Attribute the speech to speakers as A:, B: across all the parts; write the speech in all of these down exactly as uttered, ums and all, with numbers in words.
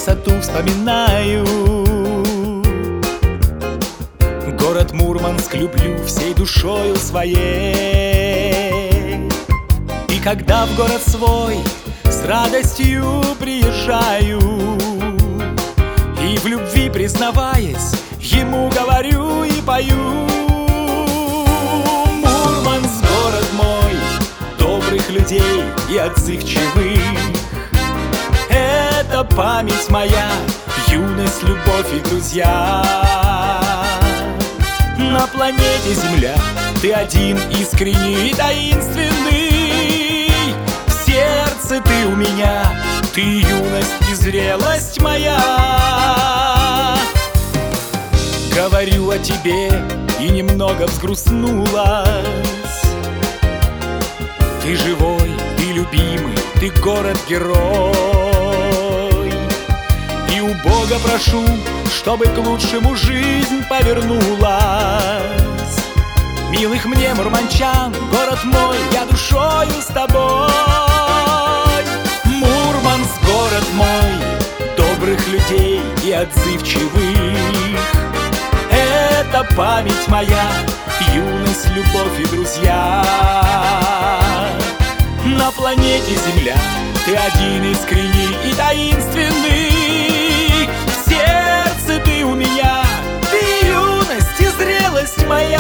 A: красоту вспоминаю. Город Мурманск люблю всей душою своей. И когда в город свой с радостью приезжаю, и в любви признаваясь, ему говорю и пою: Мурманск, город мой, добрых людей и отзывчивых. Это память моя, юность, любовь и друзья. На планете Земля ты один искренний и таинственный. В сердце ты у меня, ты юность и зрелость моя. Говорю о тебе и немного взгрустнулась. Ты живой, ты любимый, ты город-герой. И у Бога прошу, чтобы к лучшему жизнь повернулась. Милых мне мурманчан, город мой, я душою с тобой. Мурманск, город мой, добрых людей и отзывчивых. Это память моя, юность, любовь и друзья. На планете Земля ты один искренний и таинственный. В сердце ты у меня, ты юность и зрелость моя.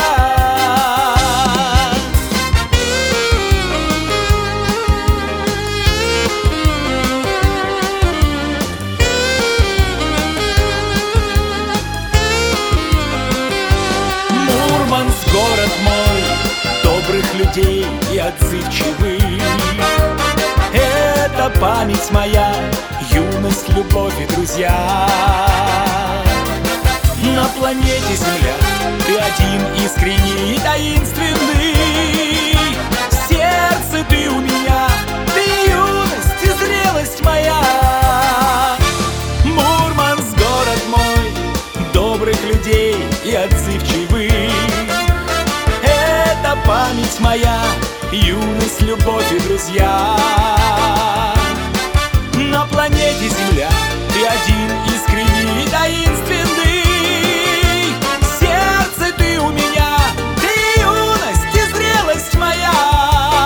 A: Мурманск, город мой, добрых людей и отзывчивых. Это память моя, юность, любовь и друзья. На планете Земля ты один искренний и таинственный. В сердце ты у меня, ты юность и зрелость моя. Мурманск, город мой, добрых людей и отзывчивых. Это память моя, юность, любовь и друзья. На планете Земля ты один искренний и таинственный. В сердце ты у меня, ты юность и зрелость моя.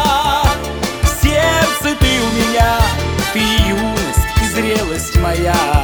A: В сердце ты у меня, ты юность и зрелость моя.